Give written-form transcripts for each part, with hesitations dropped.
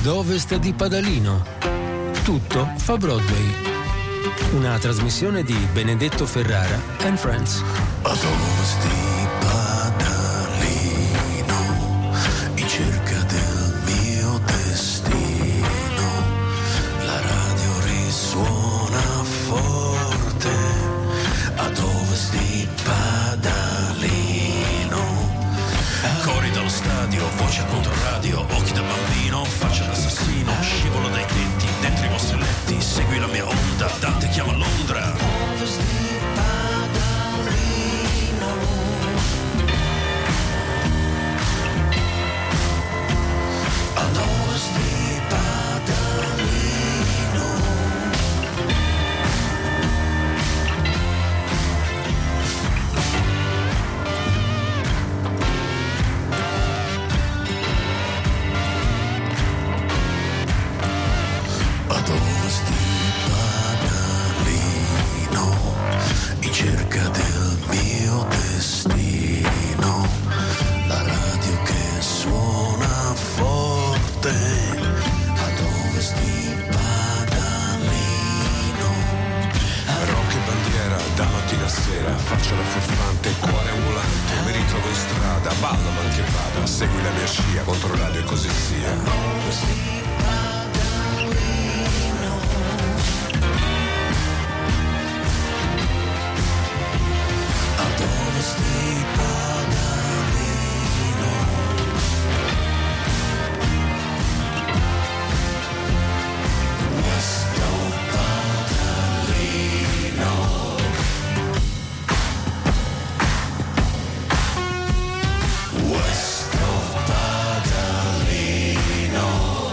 Ad ovest di Padalino. Tutto fa Broadway. Una trasmissione di Benedetto Ferrara and Friends. Ad ovest di Padalino, in cerca del mio destino, la radio risuona forte. Ad ovest di Padalino, cori dallo stadio, voce a controradio, occhi da bambino, faccia d'assassino, scivolo dai tetti, dentro i vostri letti, segui la mia onda, Dante chiama Londra. Ovest di Padalino, ad ovest di Padalino, ad ovest di Padalino, in cerca del mio destino, la radio che suona forte. Ad ovest di Padalino, rock e bandiera da mattina a sera, faccia la furfante, cuore ambulante, mi ritrovo in strada, ballo mal che vada, segui la mia scia, controlladio e così sia. Ad ovest di Padalino, ad ovest di Padalino, west of Padalino, west of Padalino.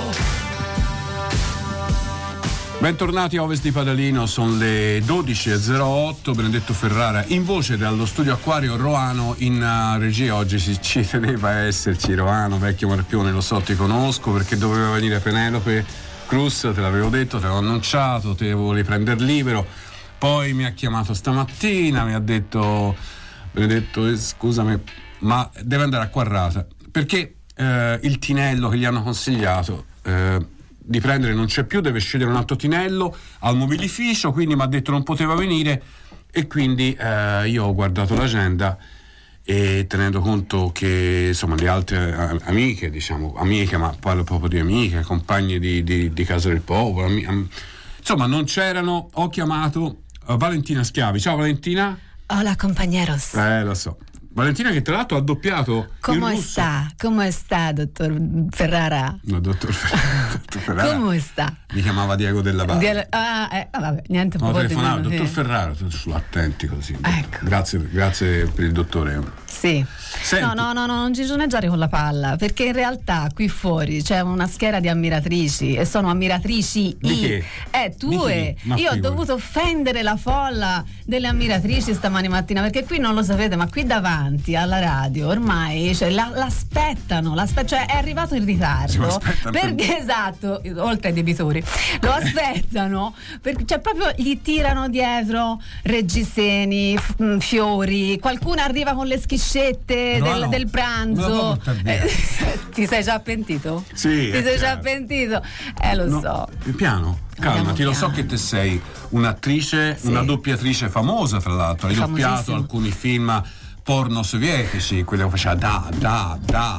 Bentornati a Ovest di Padalino, sono le 12.08. Benedetto Ferrara in voce dallo studio Acquario Roano. In regia oggi ci teneva a esserci Roano, vecchio Marpione, lo so, ti conosco perché doveva venire Penelope Cruz, te l'avevo detto, te l'avevo annunciato, te volevi prendere libero. Poi mi ha chiamato stamattina, mi ha detto: Benedetto, scusami, ma deve andare a Quarrata perché il tinello che gli hanno consigliato di prendere non c'è più, deve scegliere un altro tinello al mobilificio, quindi mi ha detto non poteva venire, e quindi io ho guardato l'agenda e tenendo conto che insomma le altre amiche, diciamo amiche, ma parlo proprio di amiche, compagne di Casa del Popolo, insomma non c'erano, ho chiamato Valentina Schiavi. Ciao Valentina. Hola compañeros. Lo so. Valentina, che tra l'altro ha doppiato Come sta, dottor Ferrara? No, dottor Ferrara. Come sta? Mi chiamava Diego Della Valle. Vabbè, niente No, poco telefonavo, di dottor Ferrara, attenti così. Ecco. Grazie per il dottore. Sì. Senti. No, non gigioneggiare con la palla, perché in realtà qui fuori c'è una schiera di ammiratrici e sono ammiratrici Di che? Tue. Io ho dovuto offendere la folla delle ammiratrici stamani mattina, perché qui non lo sapete, ma qui davanti alla radio ormai l'aspettano, cioè è arrivato in ritardo perché esatto, oltre ai debitori lo aspettano perché cioè proprio gli tirano dietro reggiseni, fiori, qualcuno arriva con le schiscette del pranzo. Ti sei già pentito? Sì, ti sei già pentito? Lo so. Piano, calmati, lo so che te sei un'attrice, sì, una doppiatrice famosa, tra l'altro, hai doppiato alcuni film porno sovietici, quello che faceva da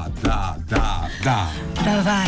vai.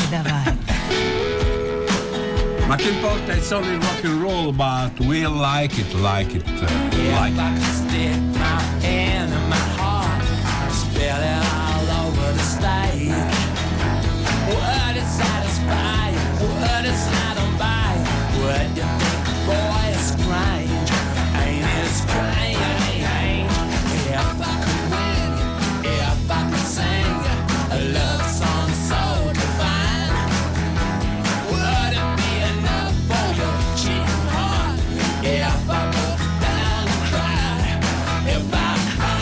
Ma che importa, it's only rock and roll, but we'll like it. If I could stick my hand in my heart, spill it all over the stage. Would it satisfy you? Would it satisfy you? Would you think, boy, it's strange? Ain't it strange? If I could win, if I could sing a love song so divine, would it be enough for your cheating heart? If I broke down and cried, if I cried.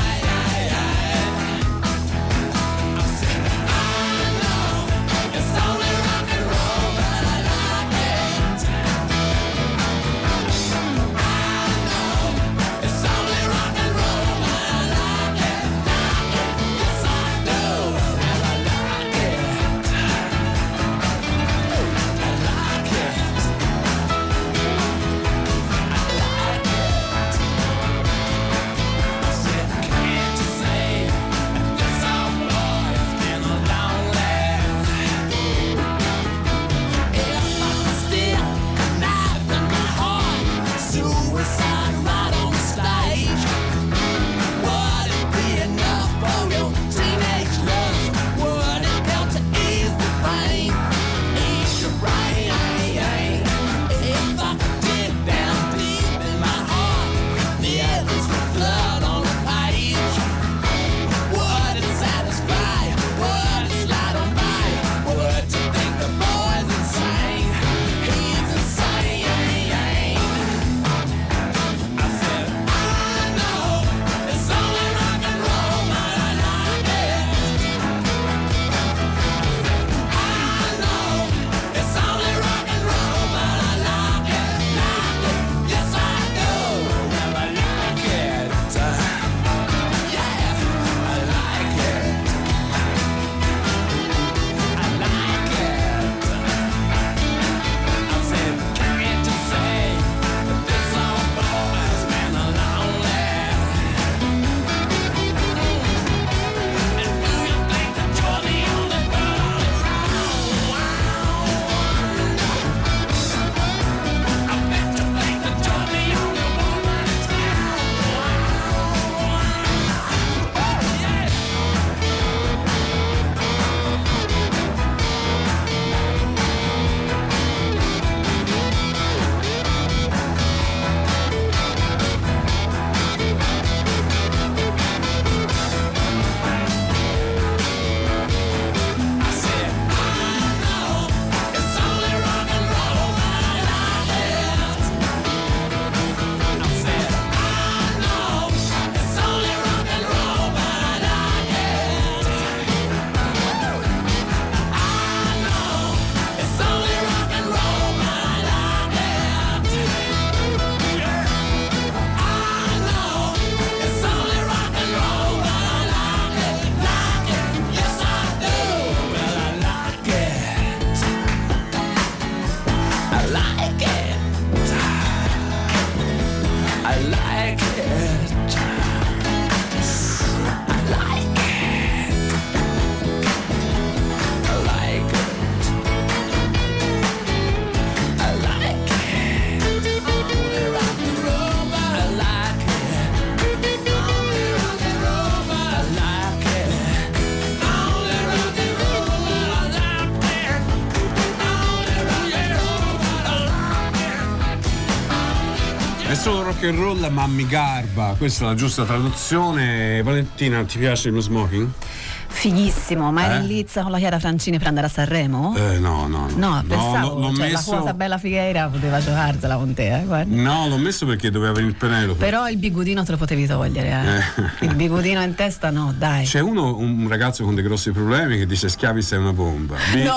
È solo rock and roll, ma mi garba. Questa è la giusta traduzione. Valentina, ti piace lo smoking? Fighissimo, ma eri in lizza con la Chiara Francini per andare a Sanremo? No, pensavo l'ho cioè, messo... la cosa bella Figueira poteva giocarsela con te, guarda. No, l'ho messo perché doveva venire il Penelope. Però il bigudino te lo potevi togliere, Il bigudino in testa no, dai. C'è un ragazzo con dei grossi problemi che dice schiavi sei una bomba.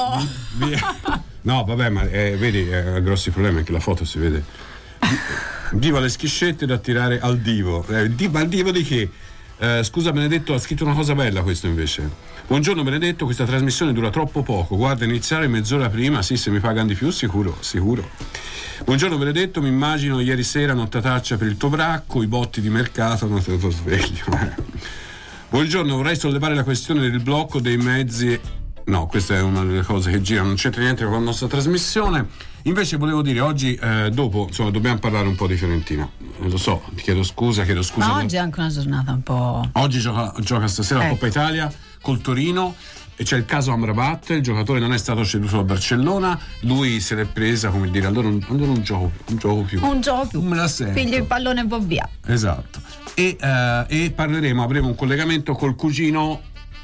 No, vabbè, ma vedi, ha grossi problemi, anche la foto si vede. Divo alle schiscette da tirare al divo. Ma il divo di che? Scusa Benedetto, ha scritto una cosa bella questo invece. Buongiorno Benedetto, questa trasmissione dura troppo poco. Guarda, iniziare mezz'ora prima, sì, se mi pagano di più, sicuro. Buongiorno Benedetto, mi immagino ieri sera nottataccia per il tuo bracco, i botti di mercato, non te lo sveglio. Buongiorno, vorrei sollevare la questione del blocco dei mezzi. No, questa è una delle cose che girano, non c'entra niente con la nostra trasmissione. Invece volevo dire, oggi dopo, insomma, dobbiamo parlare un po' di Fiorentina. Lo so, ti chiedo scusa. Ma oggi è anche una giornata un po'... Oggi gioca stasera la Coppa Italia col Torino e c'è il caso Amrabat, il giocatore non è stato ceduto a Barcellona, lui se l'è presa, come dire, allora un gioco più. Non me la sento. Piglio il pallone e va via. Esatto. E avremo un collegamento col cugino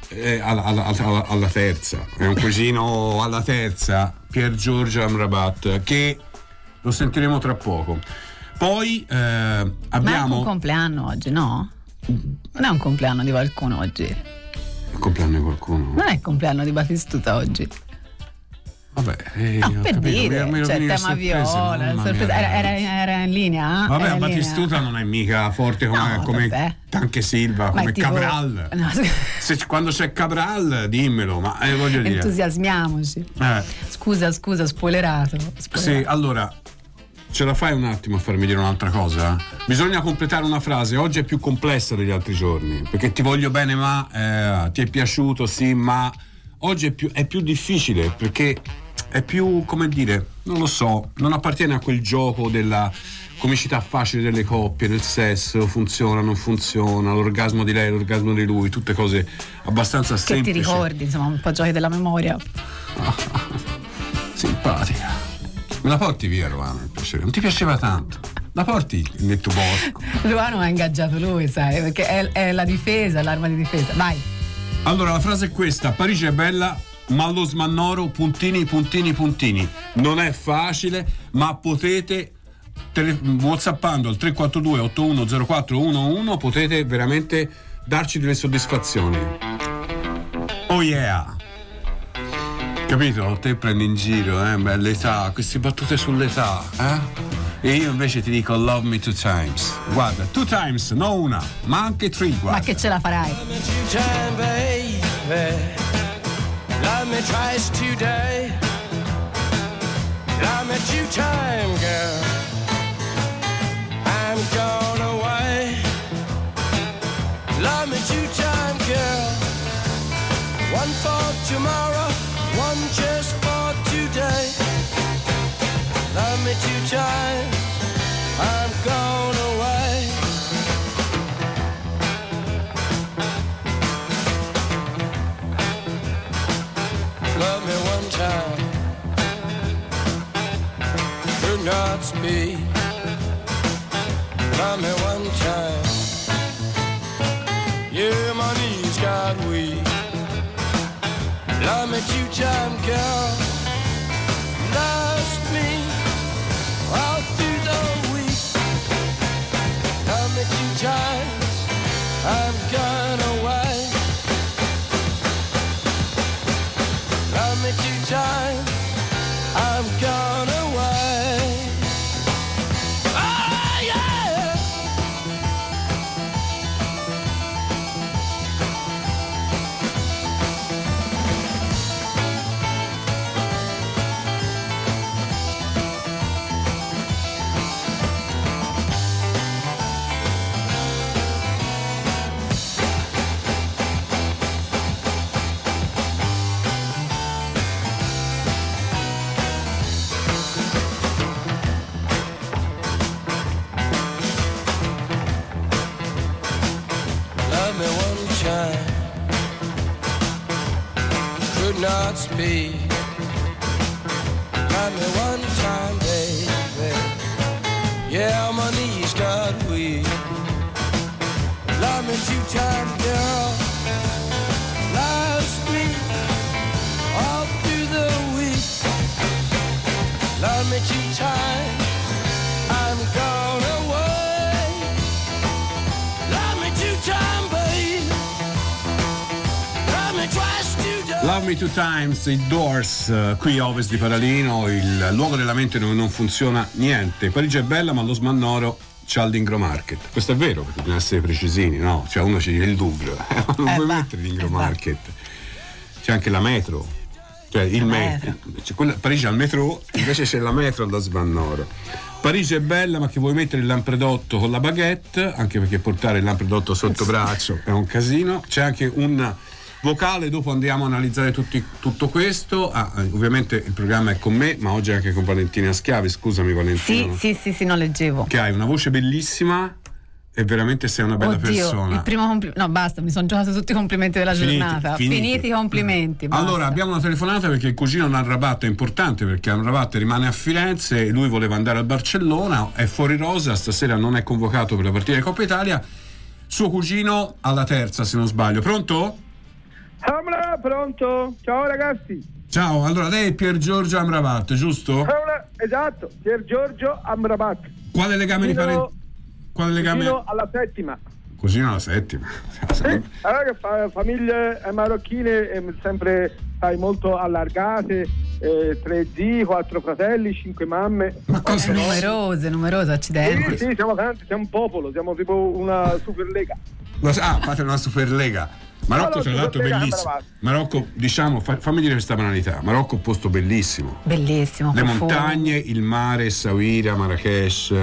alla terza, è un cugino alla terza, Pier Giorgio Amrabat, che lo sentiremo tra poco. Poi abbiamo... Ma è un compleanno oggi, no? Non è un compleanno di qualcuno oggi? Il compleanno di qualcuno? Non è il compleanno di Batistuta oggi? Vabbè, per dire, cioè tema viola, era in linea. Vabbè, Batistuta non è mica forte come anche Silva, come tipo, Cabral. No. Quando c'è Cabral, dimmelo, ma voglio dire. Entusiasmiamoci. Scusa, spoilerato. Sì, allora, ce la fai un attimo a farmi dire un'altra cosa? Bisogna completare una frase. Oggi è più complessa degli altri giorni, perché ti voglio bene, ma ti è piaciuto, sì, ma oggi è più difficile, perché è più, come dire, non lo so, non appartiene a quel gioco della comicità facile delle coppie, del sesso, funziona, non funziona, l'orgasmo di lei, l'orgasmo di lui, tutte cose abbastanza semplici. Che ti ricordi, insomma, un po' giochi della memoria. Simpatica. Me la porti via, Ruano, per piacere? Non ti piaceva tanto? La porti nel tuo bosco? Ruano ha ingaggiato lui, sai, perché è la difesa, l'arma di difesa. Vai. Allora, la frase è questa: Parigi è bella, ma lo smannoro puntini. Non è facile, ma potete, whatsappando al 342 810411, potete veramente darci delle soddisfazioni. Oh yeah! Capito? Te prendi in giro, l'età, queste battute sull'età, E io invece ti dico love me 2 times. Guarda, 2 times, non una, ma anche 3, guarda. Ma che ce la farai? Love me twice today. Love me 2 times, girl. I'm gone away. Love me 2 times, girl. One for tomorrow, one just for today. Love me 2 times. I'm gone away. Love me 1 time, do not speak. Love me 1 time, yeah, my knees got weak. Love me 2 times, girl. Lost me all through the week. Love me 2 times, I've gone away. Love me 2 times, I've gone away. Oh yeah. Love me 1 time, could not speak. Love me 1 time, baby. Yeah, my knees Love Me Two Times, i Doors, qui a ovest di Paralino, il luogo della mente dove non funziona niente. Parigi è bella, ma lo Smannoro c'ha l'Ingro Market. Questo è vero, perché bisogna essere precisini, no? Cioè uno ci dice il Louvre, non puoi mettere l'Ingro Market. C'è anche la metro, cioè il metro. Parigi ha il metro, invece c'è la metro allo Smannoro. Parigi è bella, ma che vuoi mettere il lampredotto con la baguette, anche perché portare il lampredotto sotto braccio è un casino. C'è anche un vocale, dopo andiamo a analizzare tutto questo. Ovviamente il programma è con me, ma oggi anche con Valentina Schiavi. Scusami Valentina. Sì, non leggevo. Che hai una voce bellissima e veramente sei una bella persona. Il primo no, basta, mi sono giocato tutti i complimenti della giornata. Finiti i complimenti. Basta. Allora, abbiamo una telefonata perché il cugino Amrabat è importante, perché Amrabat rimane a Firenze e lui voleva andare a Barcellona, è fuori rosa, stasera non è convocato per la partita di Coppa Italia. Suo cugino alla terza, se non sbaglio. Pronto? Pronto? Ciao ragazzi. Ciao, allora lei è Pier Giorgio Amrabat, giusto? Esatto, Pier Giorgio Amrabat. Quale legame di parente? Quale legame? Cugino alla settima. Cugino alla settima. Sì, allora, famiglie marocchine sempre molto allargate, 3 zii, 4 fratelli, 5 mamme. Ma cosa? Numerose, accidenti. Sì, siamo tanti, siamo un popolo, siamo tipo una Superlega. Fate una Superlega. Marocco tra l'altro è bellissimo. Marocco, diciamo, fammi dire questa banalità. Marocco è un posto bellissimo. Bellissimo. Le montagne, il mare, Essaouira, Marrakesh.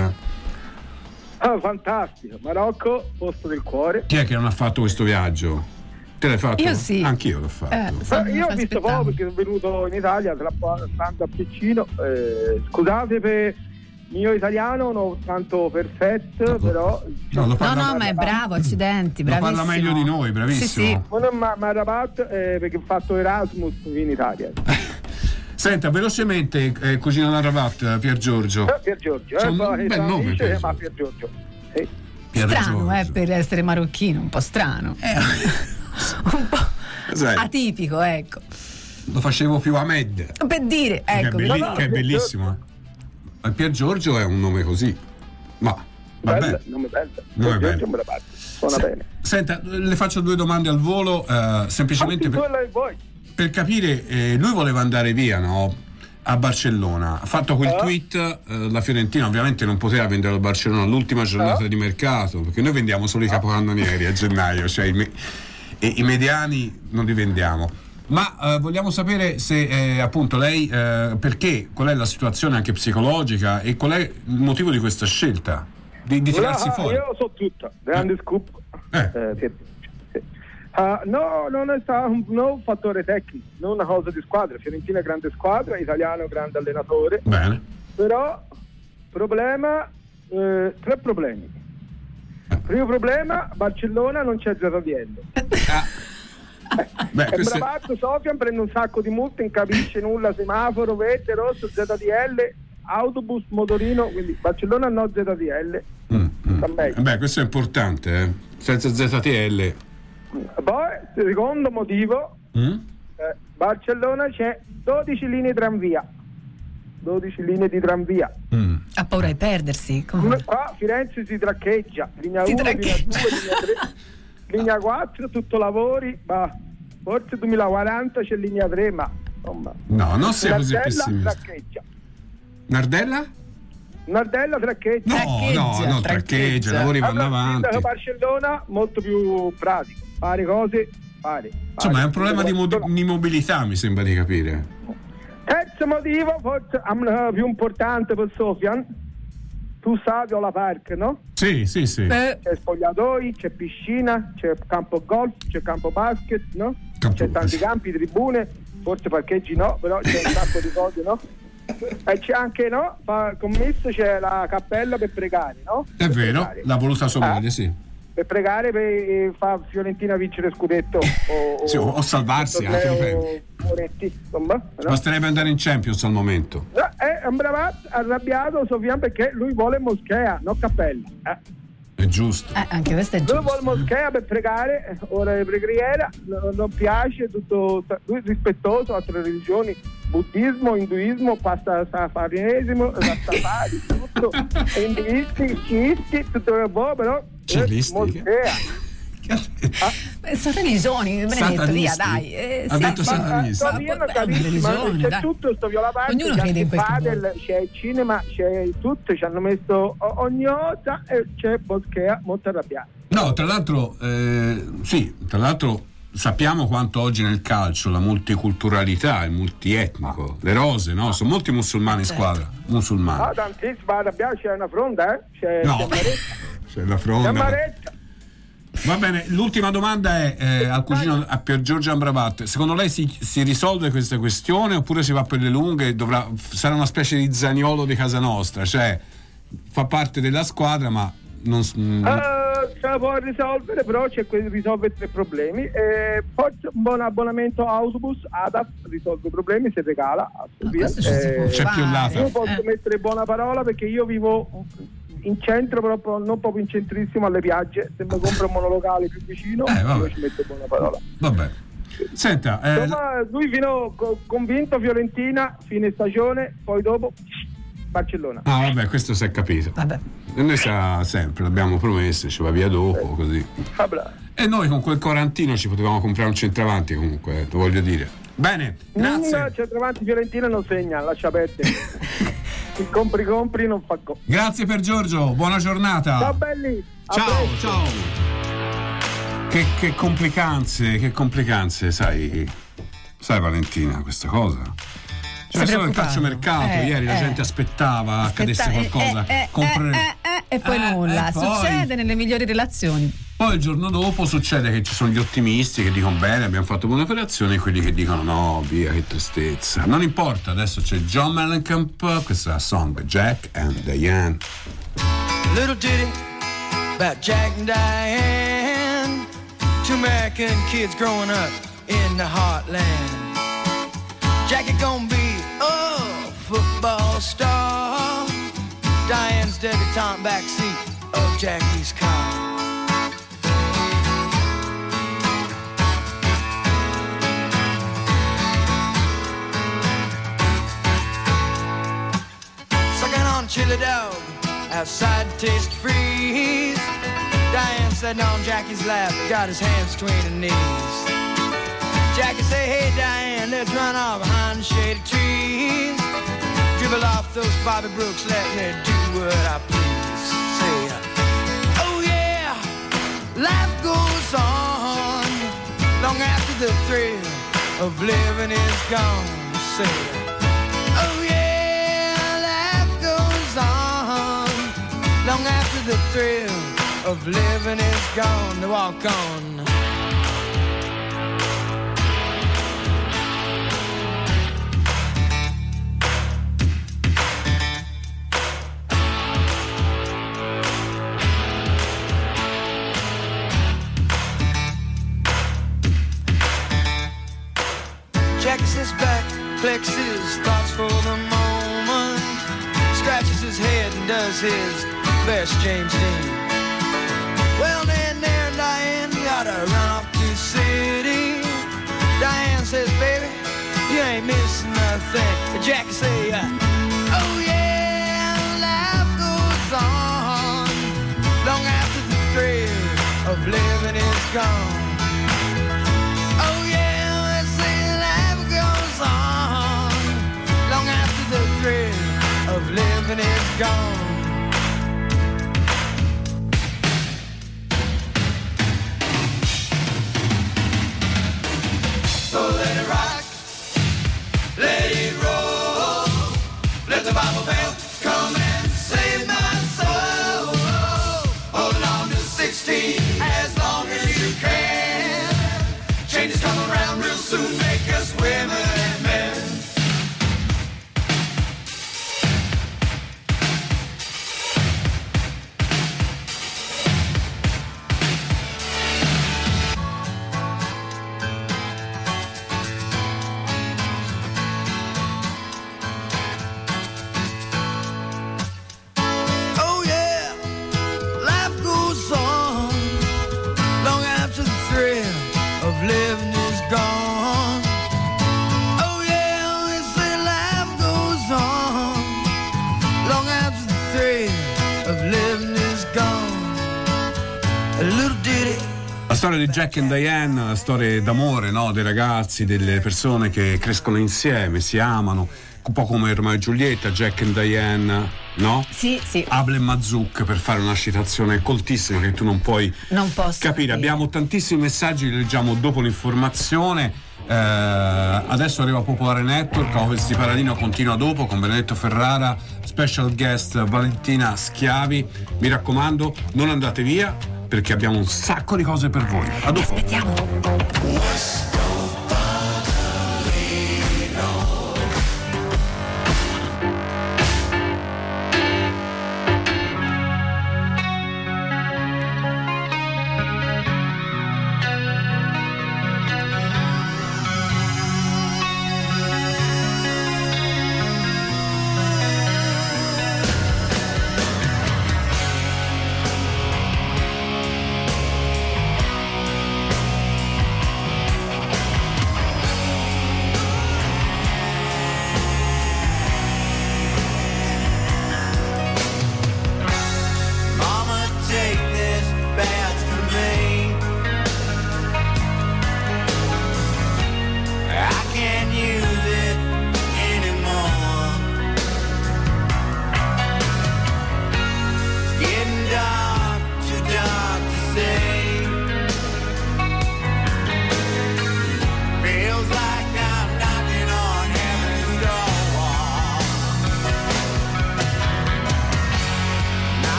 Fantastico. Marocco, posto del cuore. Chi è che non ha fatto questo viaggio? Te l'hai fatto? Io sì. Anch'io l'ho fatto. Io ho visto poco perché sono venuto in Italia, stando a Piccino. Scusate per mio italiano non tanto perfetto, però no, ma è bravo, accidenti, bravissimo. Lo parla meglio di noi, bravissimo. Sì. Ma Rabat perché ho fatto Erasmus in Italia. Senta, velocemente, cugino da Rabat, Pier Giorgio. Pier Giorgio, un bel nome, ma Pier Giorgio. Sì. Strano, per essere marocchino, un po' strano. Un po' atipico, ecco. Lo facevo più Ahmed. Per dire, ecco. Che è bellissimo. Pier Giorgio è un nome così, ma vabbè. Nome bello. Nome bello. Suona bene. Senta, le faccio 2 domande al volo, semplicemente per capire. Lui voleva andare via, no? A Barcellona. Ha fatto quel tweet, la Fiorentina ovviamente non poteva vendere al Barcellona l'ultima giornata di mercato, perché noi vendiamo solo i capocannonieri a gennaio, cioè i mediani non li vendiamo. Ma vogliamo sapere se appunto lei perché, qual è la situazione anche psicologica e qual è il motivo di questa scelta di tirarsi fuori? Io so tutto, grande scoop. No, non è stato un fattore tecnico, non una cosa di squadra. Fiorentina grande squadra, italiano grande allenatore. Bene. Però problema, 3 problemi. Primo problema, Barcellona non c'è ZDL. Bravato Sofian prende un sacco di multe, non capisce nulla, semaforo, verde, rosso, ZDL, autobus, motorino, quindi Barcellona no ZDL. Questo è importante, senza ZTL. Poi, secondo motivo, Barcellona c'è 12 linee tramvia. 12 linee di tramvia. Ha paura di perdersi. Qua Firenze si traccheggia, linea 1, linea 2, linea 3. Linea 4, tutto lavori, ma forse 2040 c'è linea 3, ma insomma. No, non sia così pessimista. Traccheggia. Nardella? Nardella traccheggia. No, traccheggia, lavori vanno avanti. Barcellona molto più pratico, fare cose, Insomma, è un problema di mobilità, mi sembra di capire. Terzo motivo, forse più importante per Sofian. Tu sai la park, no? Sì. C'è spogliatoi, c'è piscina, c'è campo golf, c'è campo basket, no? C'è tanti campi, tribune, forse parcheggi no, però c'è un sacco di cose, no? E c'è anche, no? Commesso c'è la cappella per pregare, no? È vero, l'ha voluta sua moglie, sì. Per pregare per far Fiorentina vincere scudetto o salvarsi anche Moretti, insomma, no? Basterebbe andare in Champions al momento. È arrabbiato Sofian perché lui vuole moschea, non cappella. È giusto. Anche questo è giusto. Lui vuole moschea per pregare, ora di preghiera, non piace, tutto lui rispettoso altre religioni, buddismo, induismo, pastafarianesimo, rastafari, tutto, induisti, sciisti, tutto è buono, però moschea. sono religioni, Benedetto, via, dai. Ha detto satanista. C'è tutto sto violavante, ognuno crede in questo padel, c'è il cinema, c'è tutto, ci hanno messo ogni cosa e c'è Boschea molto arrabbiato. No, tra l'altro sappiamo quanto oggi nel calcio la multiculturalità, il multietnico, le rose, no? Sono molti musulmani in squadra, musulmani. No, tantissimo, arrabbiato, c'è una fronda, c'è c'è la fronda. C'è Maretta. Va bene, l'ultima domanda è al cugino, a Pier Giorgio Ambrabat. Secondo lei si risolve questa questione oppure si va per le lunghe e sarà una specie di Zaniolo di casa nostra, cioè fa parte della squadra ma non se la può risolvere, però c'è risolve 3 problemi. Poi un buon abbonamento autobus, ADAF risolve i problemi, si regala. C'è più là. Io posso mettere buona parola perché io vivo in centro, però non proprio in centrissimo, alle piagge. Se mi compro un monolocale più vicino, io ci metto buona parola. Vabbè. Senta, insomma, lui fino convinto Fiorentina, fine stagione, poi dopo Barcellona. Ah, vabbè, questo si è capito. Vabbè. E noi sa sempre, l'abbiamo promesso, ci va via dopo, così. E noi con quel quarantino ci potevamo comprare un centravanti, comunque, lo voglio dire. Bene, grazie. Un centravanti Fiorentina non segna, lascia perdere. Il compri non fa go. Grazie per Giorgio, buona giornata. Ciao belli. Ciao. Che complicanze, sai Valentina, questa cosa. Cioè solo il calciomercato, ieri la gente aspettava accadesse qualcosa, e poi nulla, succede nelle migliori relazioni. Poi il giorno dopo succede che ci sono gli ottimisti che dicono bene, abbiamo fatto buone operazioni, e quelli che dicono no, via, che tristezza. Non importa, adesso c'è John Mellencamp, questa è la song Jack and Diane. Little ditty about Jack and Diane, 2 American kids growing up in the heartland. Jackie gonna be a football star, Diane's debutante backseat of Jackie's car. Sucking on chili dog outside Taste Freeze, Diane sitting on Jackie's lap, got his hands between her knees. Jackie say, hey Diane, let's run off behind the shady trees. Dribble off those Bobby Brooks, let me do what I please. Say, oh yeah, life goes on long after the thrill of living is gone. Say, oh yeah, life goes on long after the thrill of living is gone. To walk on. Jacks his back, flexes thoughts for the moment, scratches his head and does his best James Dean. Well then there Diane gotta run off to the city. Diane says, baby, you ain't missing nothing. Jackie say, oh yeah, life goes on long after the thrill of living is gone. Long after the thrill of living is gone. So let it rock, let it roll, let the Bible bell come and save my soul. Holding on to 16 as long as you can. Changes come around real soon, make us women and men. storia di Jack and Diane, storie d'amore, no? Dei ragazzi, delle persone che crescono insieme, si amano, un po' come Romeo e Giulietta, Jack and Diane, no? Sì. Abel e Mazzouk, per fare una citazione coltissima che tu non puoi capire. Abbiamo tantissimi messaggi, li leggiamo dopo l'informazione. Adesso arriva Popolare Network, Ovest di Paladino continua dopo con Benedetto Ferrara, special guest Valentina Schiavi. Mi raccomando, non andate via perché abbiamo un sacco di cose per voi. A dopo. Aspettiamo.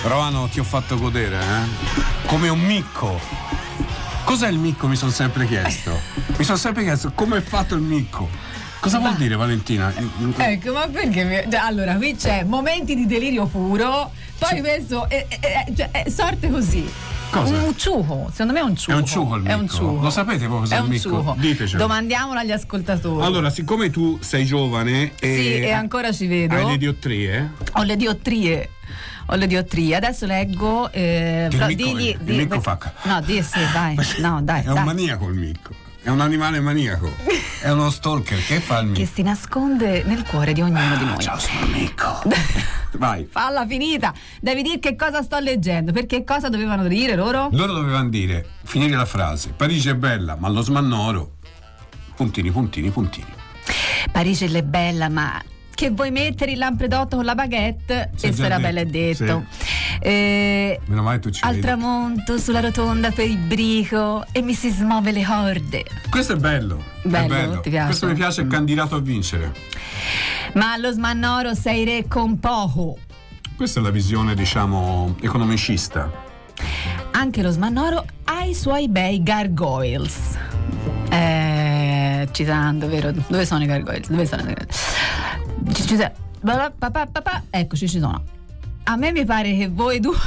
Roano, ti ho fatto godere, come un micco. Cos'è il micco? Mi sono sempre chiesto come è fatto il micco. Cosa vuol dire, Valentina? Ecco, ma perché? Allora, qui c'è momenti di delirio puro, poi questo sorte così. Cosa? Un ciuco, secondo me è un ciuco. È un ciuco il micco. È un ciuco. Lo sapete voi cos'è il micco? Ciuco. Ditecelo. Domandiamolo agli ascoltatori. Allora, siccome tu sei giovane e ancora ci vedo. Hai le diottrie? Ho le diottrie. Adesso leggo. Il micco fa. No, sì, dai. No, dai. È un maniaco il micco. È un animale maniaco. È uno stalker. Che fa il micco? Che si nasconde nel cuore di ognuno di noi. Ciao, sono il micco. Vai. Falla finita. Devi dire che cosa sto leggendo. Perché cosa dovevano dire loro? Loro dovevano dire, finire la frase: Parigi è bella, ma lo smannoro. Puntini. Parigi è bella, ma che vuoi mettere il lampredotto con la baguette? E sarà bella detto. Sì. Meno male tu ci al vedi. Tramonto sulla rotonda per il brico e mi si smuove le corde. Questo è bello. Bello. Ti piace? Questo mi piace, è candidato a vincere. Ma allo smannoro sei re con poco. Questa è la visione, diciamo, economicista. Anche lo smannoro ha i suoi bei gargoyles. Citando, vero? Dove sono i gargoyles? Eccoci, ci sono. A me mi pare che voi due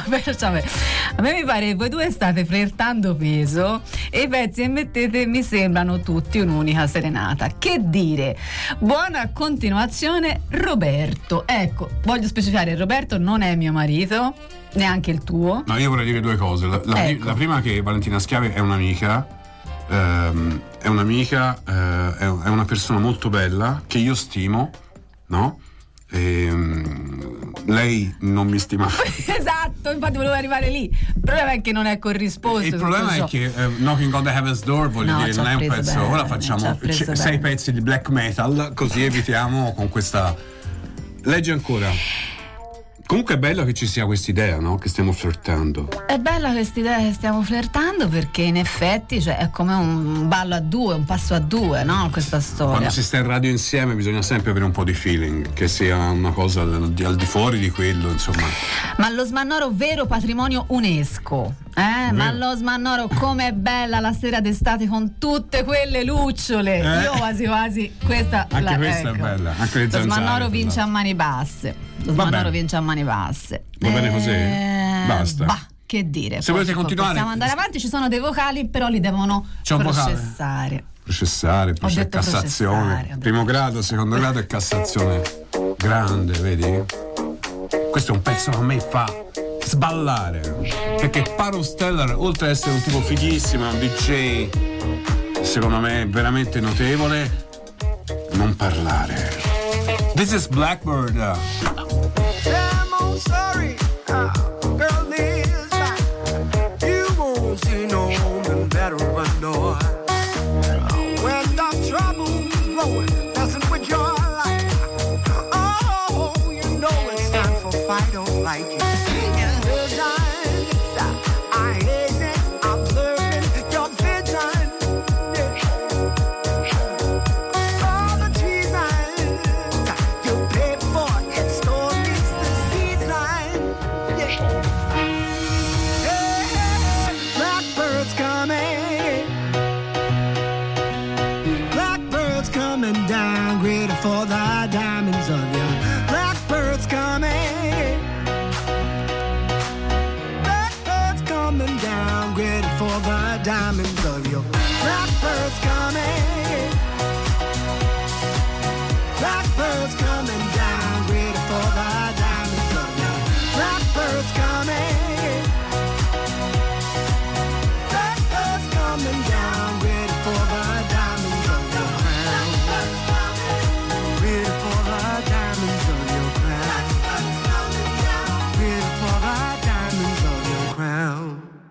state flirtando peso e i pezzi che mettete mi sembrano tutti un'unica serenata. Che dire? Buona continuazione, Roberto. Ecco, voglio specificare, Roberto non è mio marito, neanche il tuo. No, io vorrei dire due cose. La prima, che Valentina Schiavi è un'amica. È una persona molto bella che io stimo, no? Lei non mi stima. Esatto, infatti volevo arrivare lì. Il problema è che non è corrisposto. Il problema è che Knocking on the Heaven's Door, voglio dire, non è un pezzo. Bene, ora facciamo 6 pezzi di black metal, così evitiamo con questa. Leggi ancora. Comunque è bello che ci sia quest'idea, no? Che stiamo flirtando. È bella quest'idea che stiamo flirtando, perché in effetti è come un ballo a due, un passo a due, no? Questa storia. Quando si sta in radio insieme bisogna sempre avere un po' di feeling, che sia una cosa al di fuori di quello, insomma. Ma lo smannoro vero patrimonio UNESCO, Ma lo smannoro com'è bella la sera d'estate con tutte quelle lucciole. Io quasi questa anche questa ecco. è bella, anche le lo zanzare. smannoro vince a mani basse. Lo smannoro vince a mani basse. Va bene così? Basta. Bah, che dire. Se volete continuare. Possiamo andare avanti, ci sono dei vocali, però li devono processare. Cassazione. Primo grado, secondo grado e Cassazione. Grande, vedi? Questo è un pezzo che a me fa sballare, perché Paro Stellar, oltre ad essere un tipo fighissimo, è un DJ secondo me veramente notevole. Non parlare. This is Blackbird. I'm sorry, girl is back. You won't see no woman better run door. When the trouble growing, messing with your life. Oh, you know it's time for fight or flight. In the night, I hate it, observing your vision. All the treason you pay for, it still needs the season. Hey, blackbird's coming. Blackbird's coming down, greater for the diamonds of you. Blackbird's coming. Blackbird's coming down, greater for the diamonds of you. Blackbird's coming. Blackbird's coming down, greater for the diamonds of you. Blackbird's coming. Blackbird's coming down, greater for the diamonds of your crown. Greater for the diamonds of your crown. Greater for the diamonds of your crown.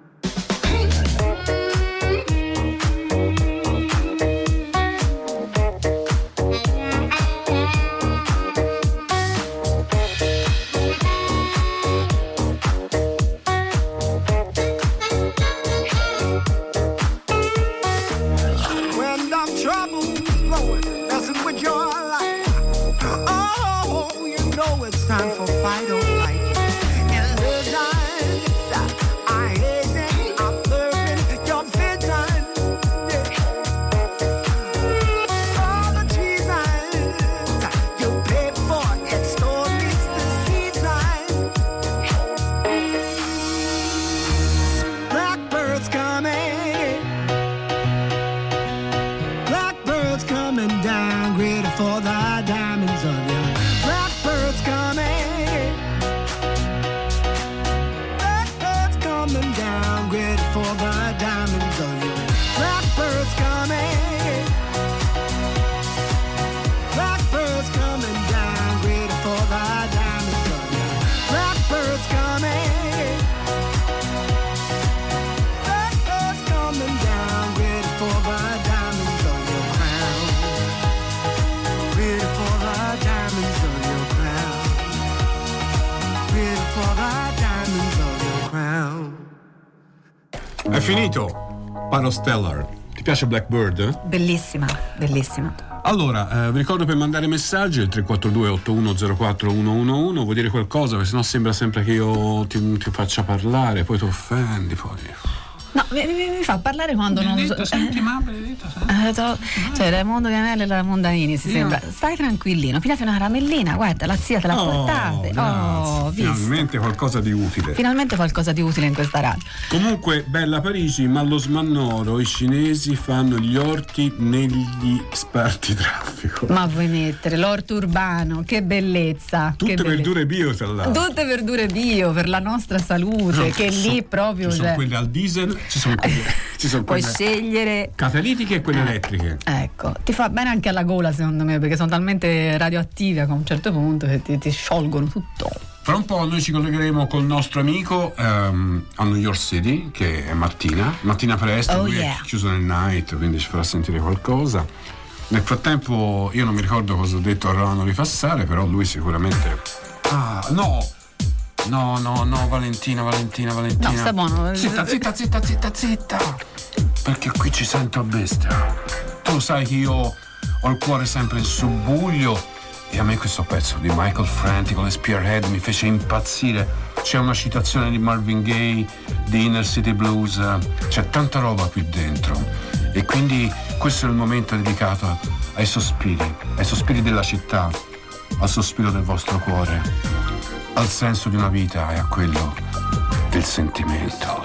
When the trouble's blowing, messing with your life. Oh, you know it's time for fight or flight. In the Finito Parostellar. Ti piace Blackbird? Bellissima, bellissima. Allora, vi ricordo per mandare messaggi il 342 8104 111. Vuoi dire qualcosa? Perché sennò sembra sempre che io ti faccia parlare, poi ti offendi, poi. No, mi fa parlare quando Benedetto, non sempre Benedetto, cioè Raimondo Canelli e la Mondanini si sembra. Stai tranquillino, pigliate una caramellina, guarda, la zia te l'ha portate. Finalmente qualcosa di utile. Finalmente qualcosa di utile in questa radio. Comunque, bella Parigi, ma allo Smannoro i cinesi fanno gli orti negli spartitraffico. Ma vuoi mettere l'orto urbano, che bellezza. Tutte che verdure bio, tra l'altro. Tutte verdure bio per la nostra salute, No, che lì proprio ci sono quelle al diesel, ci sono puoi quelle scegliere catalitiche e quelle elettriche. Ecco, ti fa bene anche alla gola secondo me, perché sono talmente radioattive a un certo punto che ti sciolgono tutto. Fra un po' noi ci collegheremo col nostro amico a New York City, che è mattina presto, lui è chiuso nel night, quindi ci farà sentire qualcosa. Nel frattempo io non mi ricordo cosa ho detto a Rolando di Fassare, però lui sicuramente No, Valentina. No, sta buono. Zitta. Perché qui ci sento a bestia. Tu sai che io ho il cuore sempre in subbuglio e a me questo pezzo di Michael Franti con le Spearhead mi fece impazzire. C'è una citazione di Marvin Gaye di Inner City Blues, c'è tanta roba qui dentro e quindi questo è il momento dedicato ai sospiri della città, al sospiro del vostro cuore, al senso di una vita e a quello del sentimento.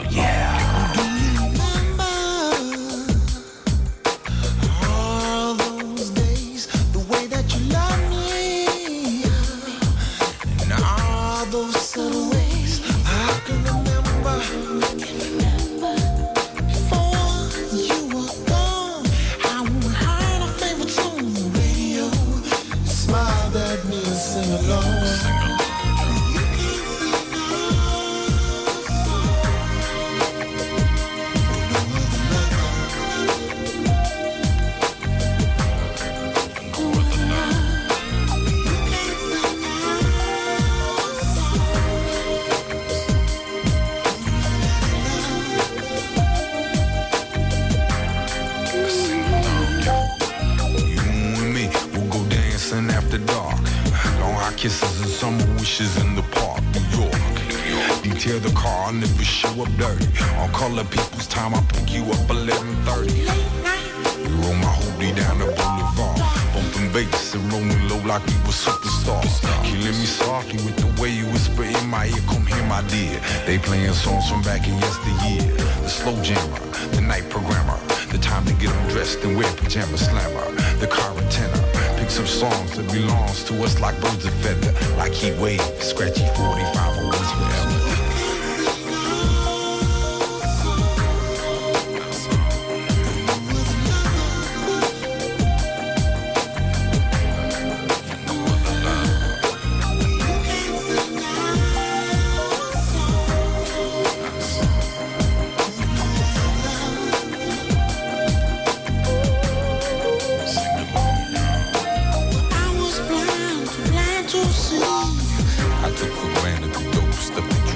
Kisses and summer wishes in the park, New York. Detail the car, I never show up dirty. On color people's time, I pick you up 11:30. We roll my hoodie down the boulevard, bumping bass and rolling low like we were superstars. Killing me softly with the way you whisper in my ear, come hear my dear. They playing songs from back in yesteryear. The slow jammer, the night programmer, the time to get undressed and wear pajama slammer. The car antenna picks up songs that belongs to us like birds of feather, like heat wave, scratchy 45 always forever. I took for granted the dope stuff that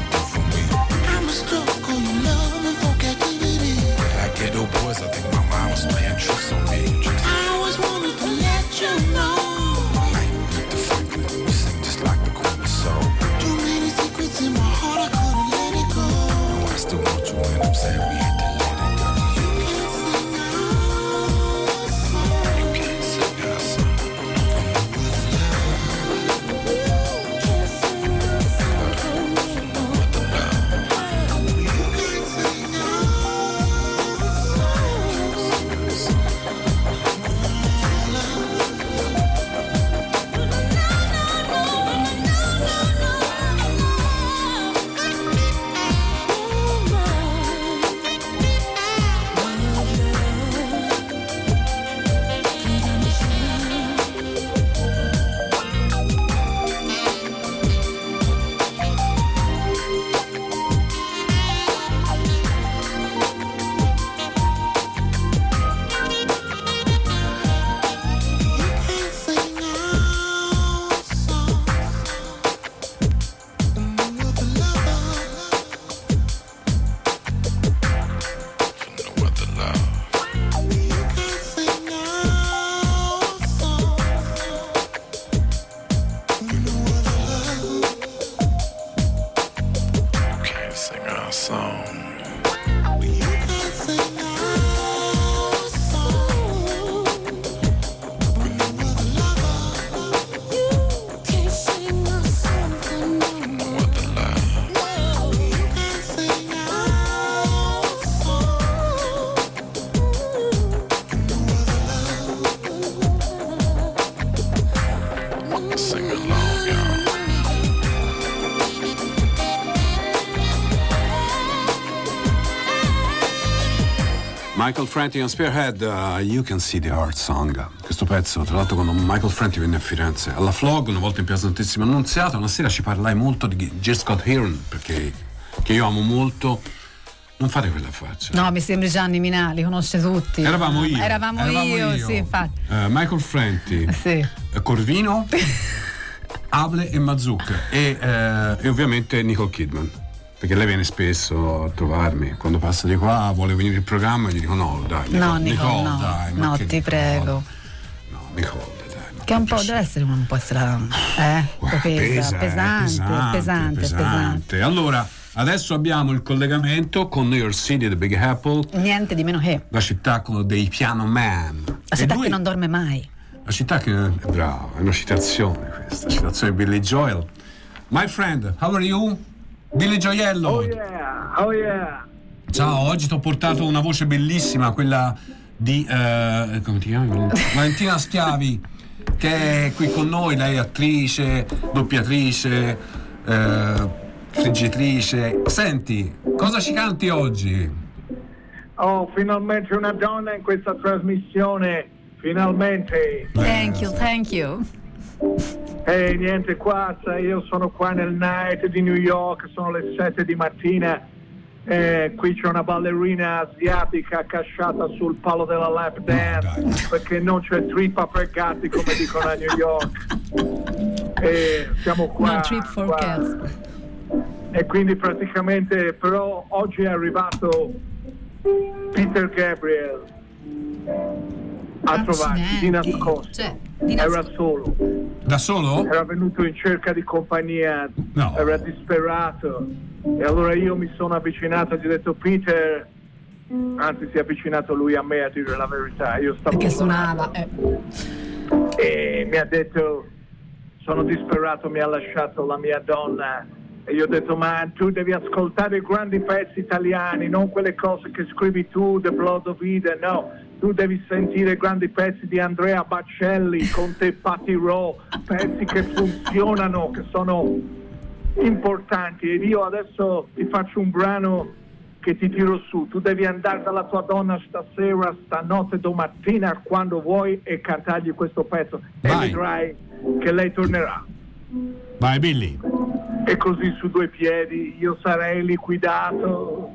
Michael Franti and Spearhead, You Can See the Heart Song. Questo pezzo, tra l'altro, quando Michael Franti venne a Firenze alla Flog, una volta in Piazza Santissima Annunziata, una sera ci parlai molto di J. Scott Heron, perché che io amo molto. Non fate quella faccia. No, mi sembri Gianni Mina, li conosce tutti. Eravamo io. Sì, infatti. Michael Franti, sì. Corvino, Able e Mazzucca e ovviamente Nicole Kidman, perché lei viene spesso a trovarmi quando passa di qua, vuole venire il programma e gli dico no dai Nicole, no, dai, no, ti prego. No, Nicole, dai, che un po' deve essere un po' strano, pesante. Allora adesso abbiamo il collegamento con New York City, The Big Apple, niente di meno che la città dei Piano Man, la città che non dorme mai, la città che è brava, è una citazione questa, citazione di Billy Joel. My friend, how are you? Billy Gioiello. Oh yeah. Ciao, oggi ti ho portato una voce bellissima, quella di come ti chiami? Valentina Schiavi, che è qui con noi. Lei è attrice, doppiatrice, friggitrice. Senti, cosa ci canti oggi? Oh, finalmente una donna in questa trasmissione, finalmente. Thank you. Niente qua, io sono qua nel night di New York, sono le 7 di mattina, qui c'è una ballerina asiatica accasciata sul palo della lap dance, perché non c'è trippa per gatti come dicono a New York, siamo qua, no trip for cats. E quindi praticamente però oggi è arrivato Peter Gabriel a trovarci di nascosto, era solo. Da solo? Era venuto in cerca di compagnia, no. Era disperato e allora io mi sono avvicinato e gli ho detto Peter, anzi si è avvicinato lui a me a dire la verità, io stavo perché suonava e mi ha detto sono disperato, mi ha lasciato la mia donna e io ho detto ma tu devi ascoltare i grandi pezzi italiani, non quelle cose che scrivi tu, The Blood of Eden, no. Tu devi sentire grandi pezzi di Andrea Baccelli, Conte Patirò, pezzi che funzionano, che sono importanti. Ed io adesso ti faccio un brano che ti tiro su. Tu devi andare dalla tua donna stasera, stanotte, domattina, quando vuoi, e cantargli questo pezzo. Vai. E vedrai che lei tornerà. Vai Billy. E così su due piedi io sarei liquidato,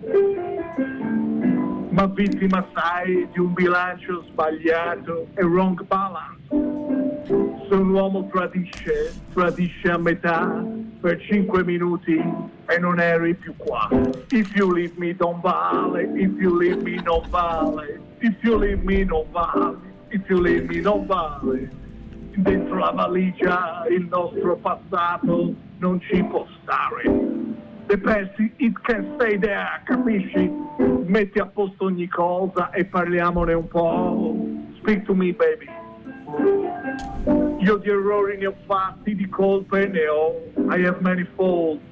ma vittima sai di un bilancio sbagliato e wrong balance. Se un uomo tradisce a metà per 5 minuti e non eri più qua. If you leave me non vale, if you leave me non vale, if you leave me non vale, if you leave me non vale. Dentro la valigia il nostro passato non ci può stare. The best it can stay there, capisci? Metti a posto ogni cosa e parliamone un po'. Speak to me baby. Io di errori ne ho fatti, di colpe ne ho. I have many faults.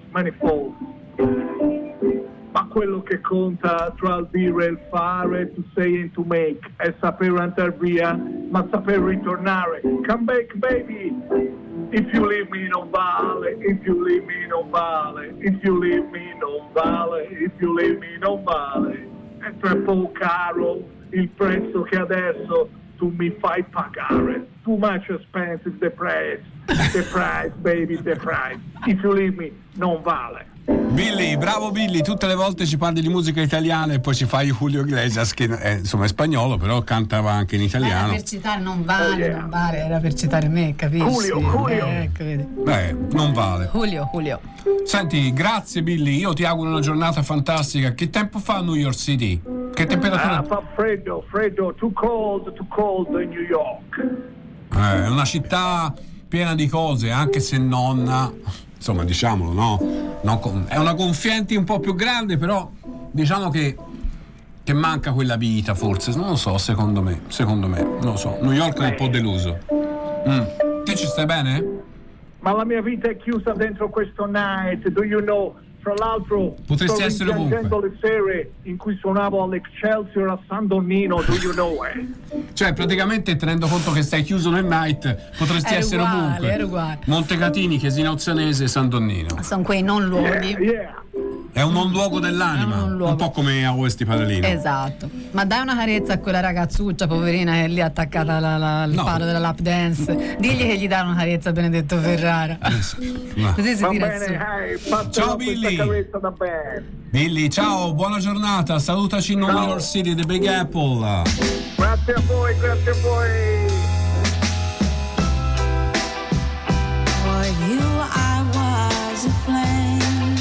Ma quello che conta tra il dire e il fare, to say and to make, è saper andare via, ma saper ritornare. Come back baby. If you leave me non vale, if you leave me non vale, if you leave me non vale, if you leave me non vale. È troppo caro il prezzo che adesso tu mi fai pagare. Too much expensive the price baby, the price. If you leave me non vale. Billy, bravo Billy, tutte le volte ci parli di musica italiana e poi ci fai Julio Iglesias che insomma è spagnolo però cantava anche in italiano. Era per citare non vale, era per citare me, capisci? Julio. Non vale. Julio. Senti, grazie Billy, io ti auguro una giornata fantastica. Che tempo fa a New York City? Che temperatura? Fa freddo, too cold in New York. È una città piena di cose, anche se non, insomma, diciamolo, no? È una Gonfienti un po' più grande, però diciamo che manca quella vita, forse, non lo so, secondo me, non lo so. New York è un po' deluso. Te ci stai bene? Ma la mia vita è chiusa dentro questo night, do you know? Tra l'altro potresti essere ovunque. Le sere in cui suonavo all'Excelsior a San Donnino, do you know? Cioè praticamente tenendo conto che stai chiuso nel night potresti essere ovunque. Era uguale. Montecatini, Chiesina Ozianese, San Donnino. Sono quei non luoghi. Yeah. È un luogo dell'anima, un po' come a Ovest di Padalino. Esatto. Ma dai una carezza a quella ragazzuccia poverina che è lì attaccata al palo della lap dance. Digli che gli dà una carezza a Benedetto Ferrara. Così si tira su. Ciao Billy. Billy, ciao, buona giornata. Salutaci in New York City, The Big Apple. Grazie a voi, grazie a voi. For you I was a flame.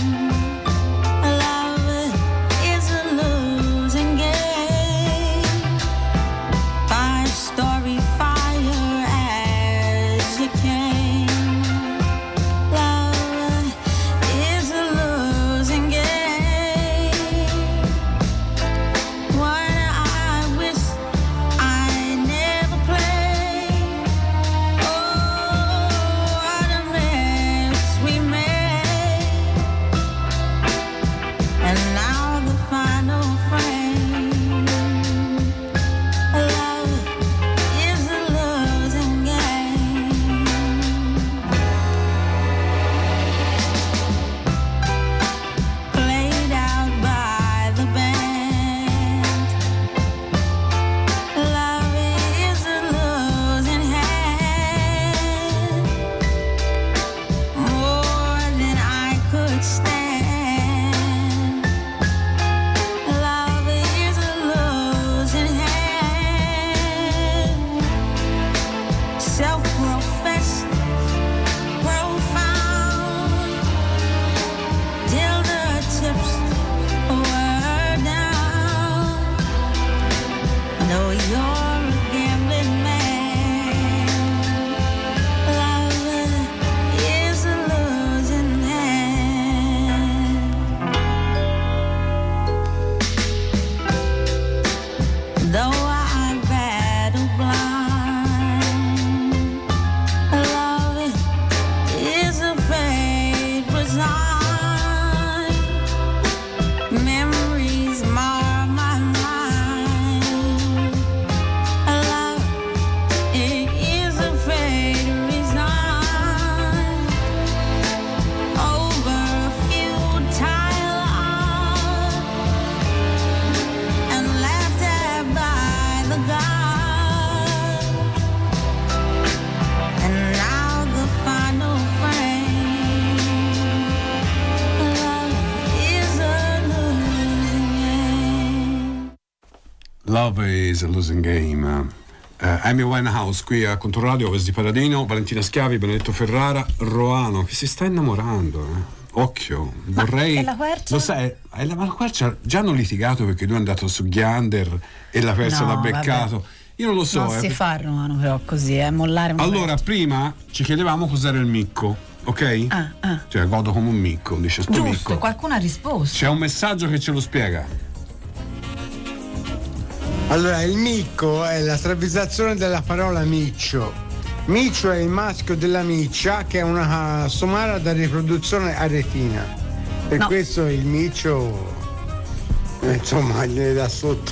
Love is a losing game. Amy Winehouse qui a Controradio, Ovest di Paladino, Valentina Schiavi, Benedetto Ferrara, Roano che si sta innamorando. Occhio, vorrei. Ma è la Quercia? Lo sai, ma la Quercia già hanno litigato perché lui è andato su Ghiander e la Quercia l'ha beccato. Vabbè. Io non lo so. Non si fa Roano però così, mollare un Allora, prima ci chiedevamo cos'era il micco, ok? Cioè, godo come un micco, dice sto giusto, micco. Qualcuno ha risposto. C'è un messaggio che ce lo spiega. Allora, il micco è la travisazione della parola miccio. Miccio è il maschio della miccia, che è una somara da riproduzione a retina. Per questo il miccio, insomma, gli dà sotto.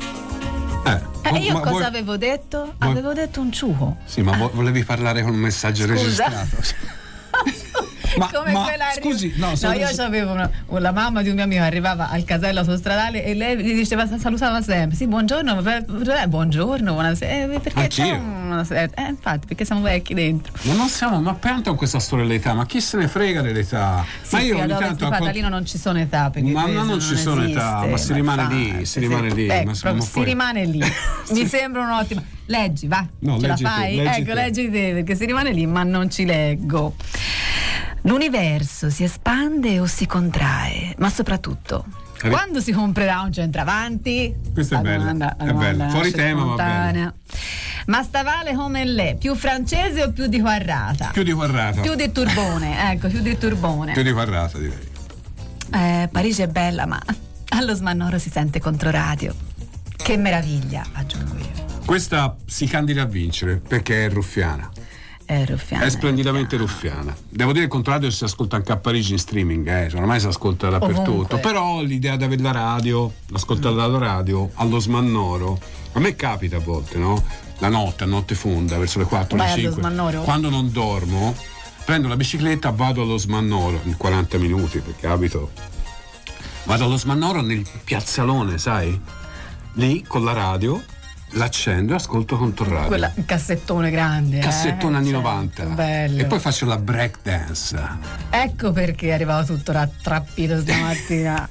Io cosa avevo detto? Avevo detto un ciuco. Sì, ma volevi parlare con un messaggio registrato. Ma quella scusi, io avevo la mamma di un mio amico, arrivava al casello autostradale e lei gli diceva, salutava sempre, sì, buongiorno, buongiorno, buonasera, perché infatti, perché siamo vecchi dentro. Ma non siamo, ma pensa a questa storia dell'età, ma chi se ne frega dell'età? Sì, ma io ogni tanto a Padalino non ci sono età, perché ma non ci sono esiste, età, ma si rimane lì, si rimane lì. Si rimane lì. Mi sembra un'ottima. Leggi, va, ce la fai? Leggi te, perché si rimane lì, ma non ci leggo. L'universo si espande o si contrae, ma soprattutto quando si comprerà un centravanti? Questa è bella, è bella. Fuori tema, ma bene. Ma stavale come lei, più francese o più di Quarrata? Più di Quarrata. Più di Turbone, più di Turbone. Più di Quarrata, direi. Parigi è bella, ma allo Smannoro si sente Controradio. Che meraviglia, aggiungo io. Questa si candida a vincere perché è ruffiana. È ruffiana. È splendidamente ruffiana. Devo dire, il Controradio si ascolta anche a Parigi in streaming, ormai si ascolta dappertutto. Ovunque. Però l'idea di avere la radio, l'ascoltare la radio allo Smannoro, a me capita a volte, no? La notte, a notte fonda, verso le 4 o le 5. Quando non dormo, prendo la bicicletta, vado allo Smannoro in 40 minuti, perché abito Vado allo Smannoro nel piazzalone, sai? Lì con la radio l'accendo e ascolto Contorradio. Quella cassettone grande. Cassettone anni certo, 90. Bello. E poi faccio la break dance. Ecco perché arrivavo tutto rattrappito stamattina.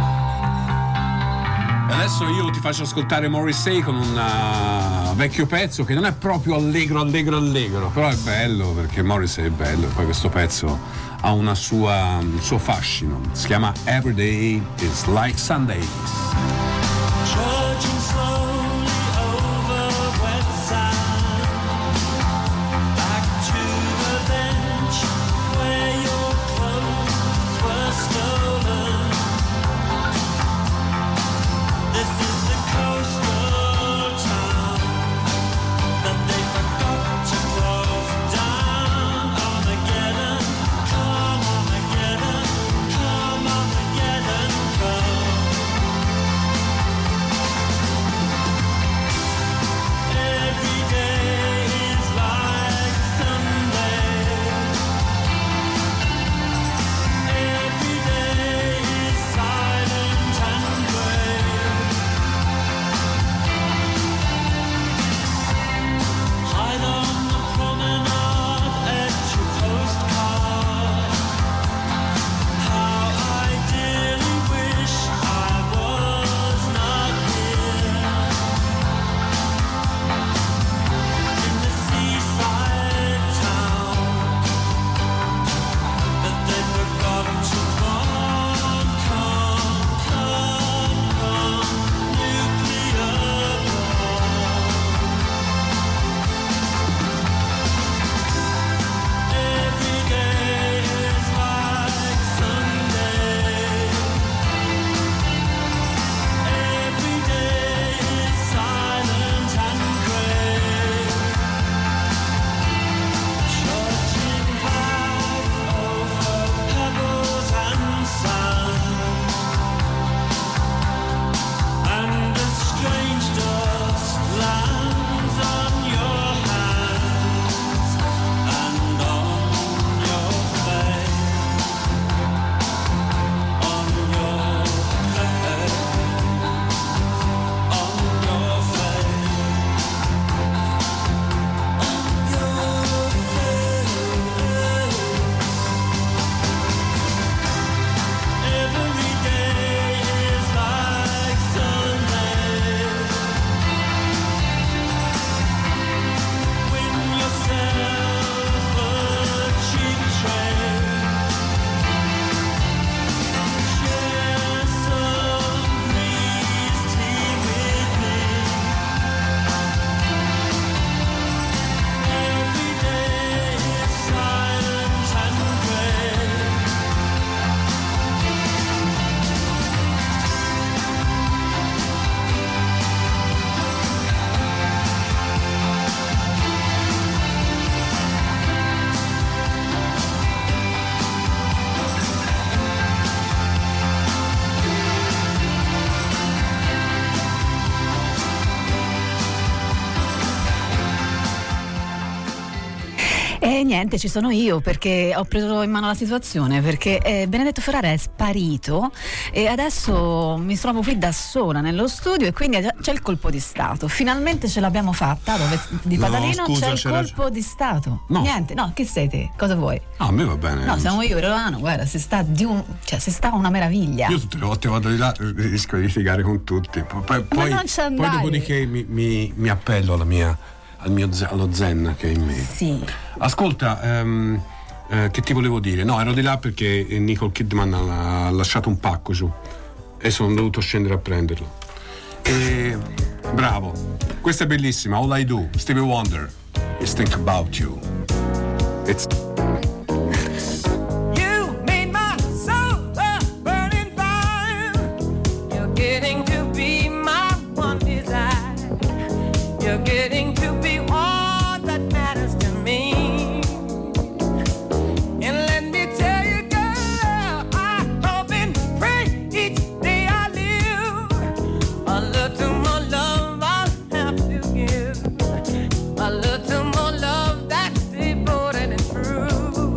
Adesso io ti faccio ascoltare Morrissey con un vecchio pezzo che non è proprio allegro, però è bello perché Morrissey è bello e poi questo pezzo ha un suo fascino. Si chiama Every Day is Like Sunday. Trudging slowly over wet sand, back to the bench where your clothes were stolen. This is the coastal town that they forgot to close down. Armageddon, come Armageddon, come Armageddon, come. Every day is like Sunday. Every day is silent and gray. Hide on the promenade at your postcard. How I dearly wish I was not here. In the seaside town that they forgot to bomb, nuclear bomb. Every day is like Sunday. Every day is silent and gray. Trudging back over pebbles and sand, and a strange dust lands on your hands and on your face, on your face, on your face, Every day is like Sunday. Win yourself a cheap train. Share some breeze tea with me. Every day is silent and gray. E niente, ci sono io perché ho preso in mano la situazione, perché Benedetto Ferrara è sparito e adesso mi trovo qui da sola nello studio e quindi c'è il colpo di stato. Finalmente ce l'abbiamo fatta, dove di Padalino scusa, c'è il colpo di stato. No. Niente, no, che sei te? Cosa vuoi? No, a me va bene. No, siamo io e Rolano, guarda, si sta una meraviglia. Io tutte le volte vado di là rischio di litigare con tutti. Poi non ci andare. Poi dopodiché mi appello allo zen che è in me. Sì. Ascolta, che ti volevo dire? No, ero di là perché Nicole Kidman ha lasciato un pacco giù e sono dovuto scendere a prenderlo. E bravo, questa è bellissima. All I Do, Stevie Wonder, is think about you. It's You made my soul a burning fire. You're getting to be my one desire. You're getting to be all that matters to me. And let me tell you, girl, I hope and pray each day I live a little more love I'll have to give. A little more love that's devoted and true.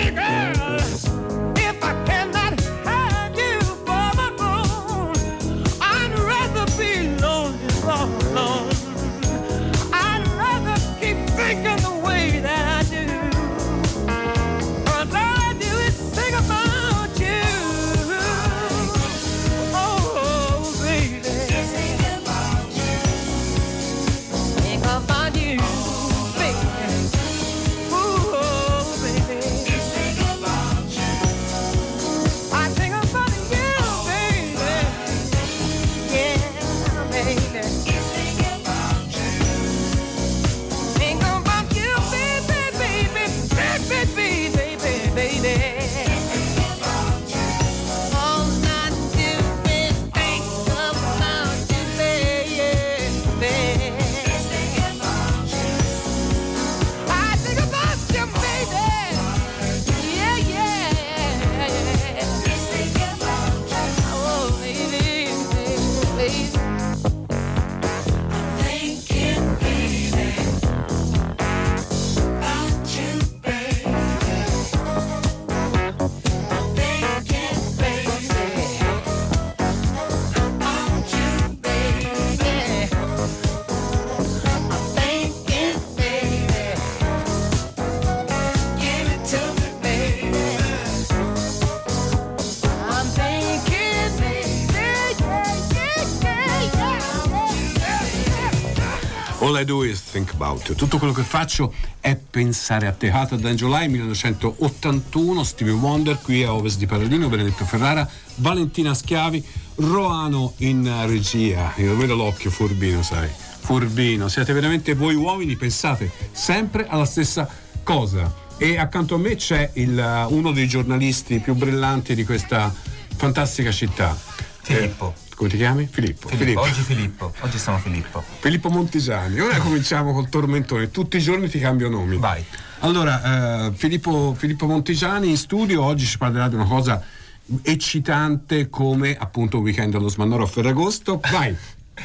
All I do is think about you. Tutto quello che faccio è pensare a te. Heart of July 1981, Stevie Wonder qui a Ovest di Paladino, Benedetto Ferrara, Valentina Schiavi, Roano in regia. Io vedo l'occhio furbino, sai. Furbino, siete veramente voi uomini, pensate sempre alla stessa cosa. E accanto a me c'è uno dei giornalisti più brillanti di questa fantastica città. Filippo. Come ti chiami? Filippo. Oggi sono Filippo. Filippo Montisani. Ora cominciamo col tormentone. Tutti i giorni ti cambio nomi. Vai. Allora, Filippo Montisani in studio. Oggi ci parlerà di una cosa eccitante come appunto un weekend allo Smannoro a Ferragosto. Vai.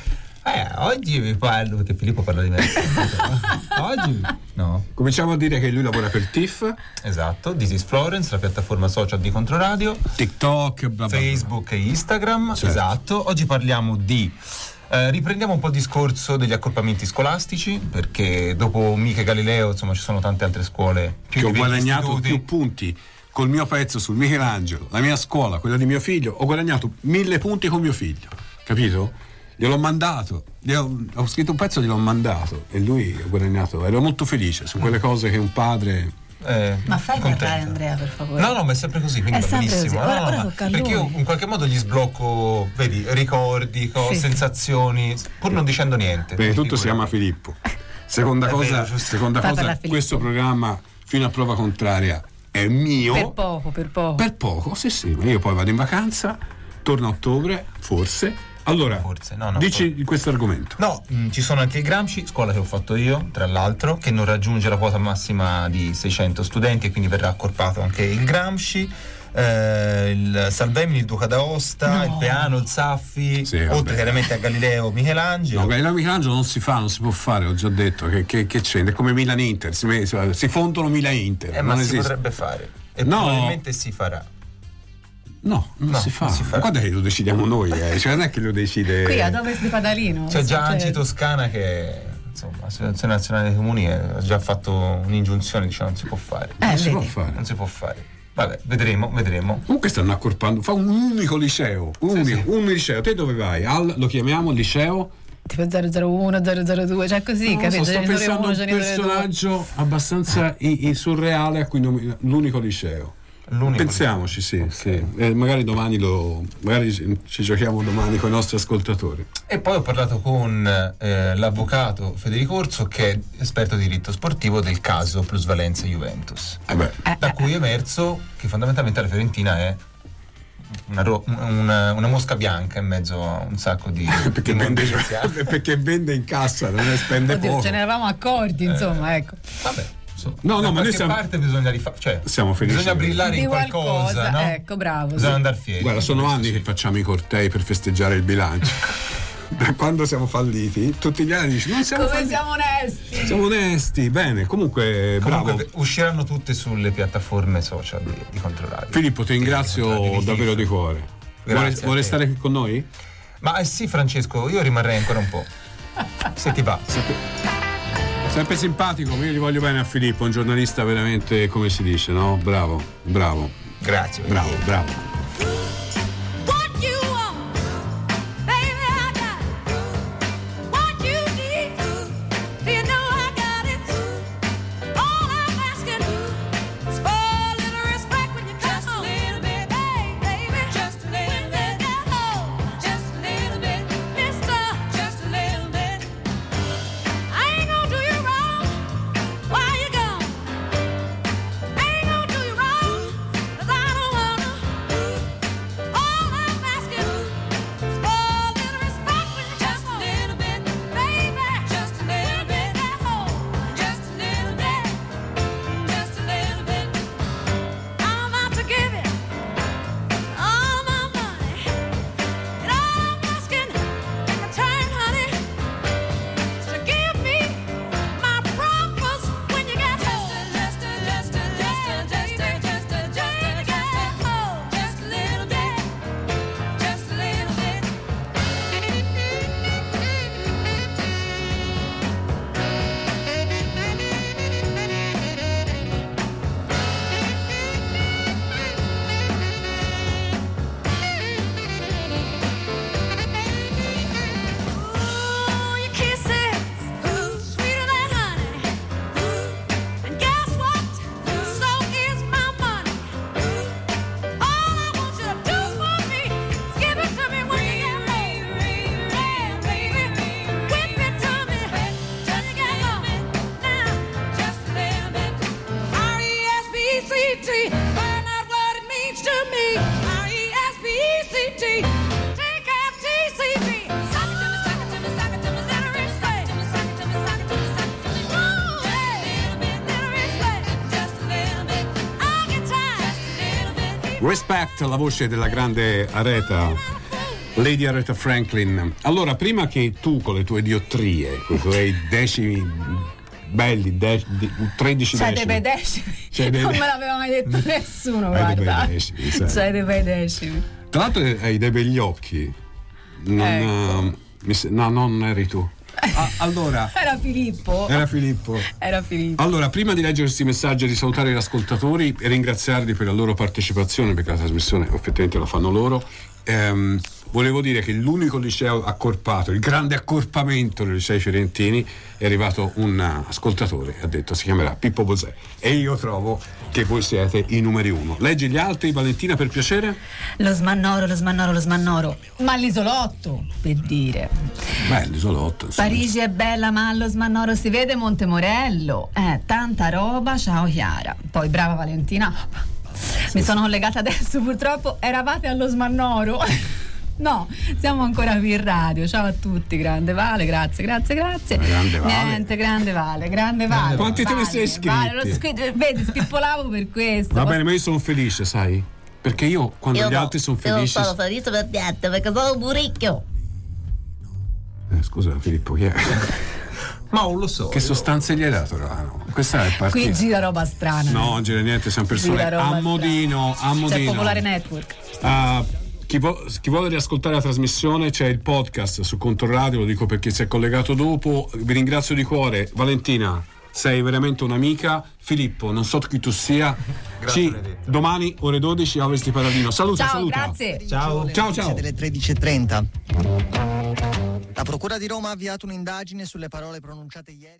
Oggi vi parlo, perché Filippo parla di me. Oggi no. Cominciamo a dire che lui lavora per TIFF. Esatto, This is Florence, la piattaforma social di Controradio, TikTok, bla bla Facebook e Instagram. Certo. Esatto. Oggi parliamo di riprendiamo un po' il discorso degli accorpamenti scolastici, perché dopo Miche Galileo, insomma, ci sono tante altre scuole più che ho guadagnato istituti. Più punti col mio pezzo sul Michelangelo, la mia scuola, quella di mio figlio. Ho guadagnato 1000 punti con mio figlio, capito? Gliel'ho mandato, ho scritto un pezzo e gliel'ho mandato e lui ha guadagnato. Ero molto felice su quelle cose che un padre. Ma fai parlare Andrea, per favore. No, ma è sempre così, quindi va benissimo. Ora perché io in qualche modo gli sblocco, vedi, ricordi, sensazioni, pur non dicendo niente. Perché tutto si chiama Filippo. Seconda cosa, questo programma fino a prova contraria è mio. Per poco. Sì, ma io poi vado in vacanza, torno a ottobre, forse. Allora, dici questo argomento. No, ci sono anche il Gramsci, scuola che ho fatto io, tra l'altro, che non raggiunge la quota massima di 600 studenti e quindi verrà accorpato anche il Gramsci, il Salvemini, il Duca d'Aosta, il Peano, il Saffi, oltre chiaramente a Galileo Michelangelo. No, Galileo Michelangelo non si può fare, ho già detto, che c'è, è come Milan Inter, si fondono Milan Inter. Ma si potrebbe fare, e probabilmente si farà. No, non si fa. Guarda che lo decidiamo noi, cioè non è che lo decide. Qui ad Ovest di Padalino. C'è già Anci Toscana che, insomma, l'Associazione Nazionale dei Comuni ha già fatto un'ingiunzione, dice non si può fare. Non si può fare. Vabbè, vedremo. Comunque stanno accorpando, fa un unico liceo, un liceo. Te dove vai? Lo chiamiamo liceo? Tipo 001, 002, cioè così, capito? Sto pensando a un personaggio abbastanza surreale a cui l'unico liceo. Pensiamoci, sì. Magari domani ci giochiamo domani con i nostri ascoltatori. E poi ho parlato con l'avvocato Federico Orso, che è esperto di diritto sportivo del caso Plusvalenza Juventus, da cui è emerso che fondamentalmente la Fiorentina è una mosca bianca in mezzo a un sacco di perché vende in cassa, non spende poco. Ce ne eravamo accorti, insomma, ecco. Vabbè. No, ma noi parte bisogna siamo felici. Bisogna brillare in qualcosa, no? Ecco, bravo. Bisogna andare fieri. Guarda, sono anni che facciamo i cortei per festeggiare il bilancio. da quando siamo falliti, tutti gli anni dici: non siamo come falliti. siamo onesti. Siamo onesti, bene. Comunque bravo. Usciranno tutte sulle piattaforme social di Controradio. Filippo, ti ringrazio davvero di cuore. Vuole stare qui con noi? Ma sì, Francesco, io rimarrei ancora un po'. Se ti va. Sempre simpatico, io gli voglio bene a Filippo, un giornalista veramente, come si dice, no? Bravo. Grazie. Bravo. Respect, la voce della grande Lady Aretha Franklin. Allora, prima che tu con le tue diottrie, con i tuoi decimi belli, 13 decimi. Non me l'aveva mai detto nessuno, guarda. C'hai dei bei decimi. Tra l'altro hai dei begli occhi. Non eri tu. Allora, era Filippo. Allora, prima di leggere questi messaggi e di salutare gli ascoltatori e ringraziarli per la loro partecipazione, perché la trasmissione effettivamente la fanno loro, volevo dire che l'unico liceo accorpato, il grande accorpamento dei licei fiorentini, è arrivato un ascoltatore, ha detto si chiamerà Pippo Bosè, e io trovo che voi siete i numeri uno. Leggi gli altri, Valentina, per piacere. Lo smannoro, ma l'isolotto, per dire. Beh, l'isolotto, insomma. Parigi è bella, ma allo smannoro si vede Montemorello, tanta roba. Ciao Chiara. Poi brava Valentina. Mi sono collegata adesso, purtroppo eravate allo smannoro. No, siamo ancora qui in radio. Ciao a tutti, grande Vale, grazie. Grande Vale. Niente, grande Vale. Quanti te ne sei iscritti? Vedi, spippolavo per questo. Va bene, ma io sono felice, sai? Perché io quando gli altri sono felici. Io sono felice per niente, perché sono un buricchio. Scusa Filippo, chi è? Ma non lo so. Che sostanze gli hai dato, Ravano? Questa è partita. Qui gira roba strana. No, non gira niente, siamo persone a modino. C'è Popolare Network. Chi vuole riascoltare la trasmissione, c'è il podcast su Controradio, lo dico per chi si è collegato dopo. Vi ringrazio di cuore. Valentina, sei veramente un'amica. Filippo, non so chi tu sia. Domani ore 12 a Ovest di Paradino. Saluta. Grazie. Ciao. Delle 13:30. La Procura di Roma ha avviato un'indagine sulle parole pronunciate ieri.